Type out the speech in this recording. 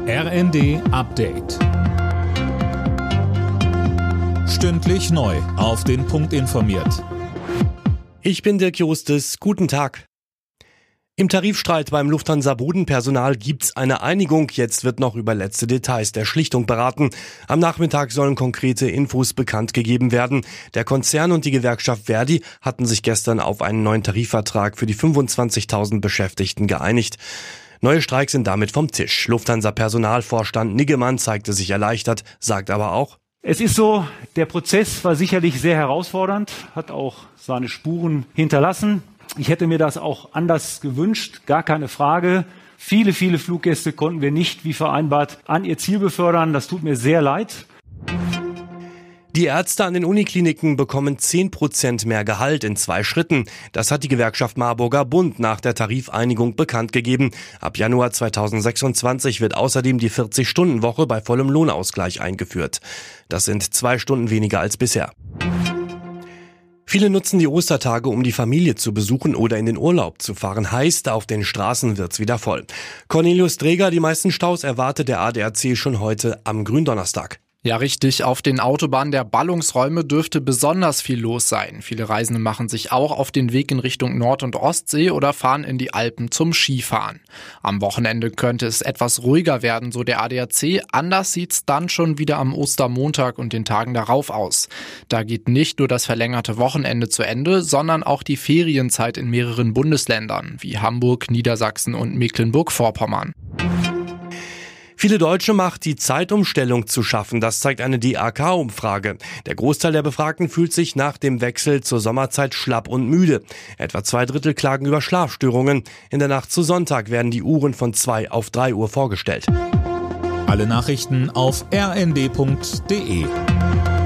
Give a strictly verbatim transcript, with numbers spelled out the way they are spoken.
R N D Update. Stündlich neu auf den Punkt informiert. Ich bin Dirk Justus. Guten Tag. Im Tarifstreit beim Lufthansa-Bodenpersonal gibt's eine Einigung. Jetzt wird noch über letzte Details der Schlichtung beraten. Am Nachmittag sollen konkrete Infos bekannt gegeben werden. Der Konzern und die Gewerkschaft Verdi hatten sich gestern auf einen neuen Tarifvertrag für die fünfundzwanzigtausend Beschäftigten geeinigt. Neue Streiks sind damit vom Tisch. Lufthansa-Personalvorstand Niggemann zeigte sich erleichtert, sagt aber auch: Es ist so, der Prozess war sicherlich sehr herausfordernd, hat auch seine Spuren hinterlassen. Ich hätte mir das auch anders gewünscht, gar keine Frage. Viele, viele Fluggäste konnten wir nicht, wie vereinbart, an ihr Ziel befördern. Das tut mir sehr leid. Die Ärzte an den Unikliniken bekommen zehn Prozent mehr Gehalt in zwei Schritten. Das hat die Gewerkschaft Marburger Bund nach der Tarifeinigung bekannt gegeben. Ab Januar zweitausendsechsundzwanzig wird außerdem die vierzig-Stunden-Woche bei vollem Lohnausgleich eingeführt. Das sind zwei Stunden weniger als bisher. Viele nutzen die Ostertage, um die Familie zu besuchen oder in den Urlaub zu fahren. Heißt, auf den Straßen wird's wieder voll. Cornelius Dreger, die meisten Staus erwartet der A D A C schon heute am Gründonnerstag. Ja, richtig. Auf den Autobahnen der Ballungsräume dürfte besonders viel los sein. Viele Reisende machen sich auch auf den Weg in Richtung Nord- und Ostsee oder fahren in die Alpen zum Skifahren. Am Wochenende könnte es etwas ruhiger werden, so der A D A C. Anders sieht's dann schon wieder am Ostermontag und den Tagen darauf aus. Da geht nicht nur das verlängerte Wochenende zu Ende, sondern auch die Ferienzeit in mehreren Bundesländern, wie Hamburg, Niedersachsen und Mecklenburg-Vorpommern. Viele Deutsche macht die Zeitumstellung zu schaffen, das zeigt eine D A K-Umfrage. Der Großteil der Befragten fühlt sich nach dem Wechsel zur Sommerzeit schlapp und müde. Etwa zwei Drittel klagen über Schlafstörungen. In der Nacht zu Sonntag werden die Uhren von zwei auf drei Uhr vorgestellt. Alle Nachrichten auf r n d punkt d e.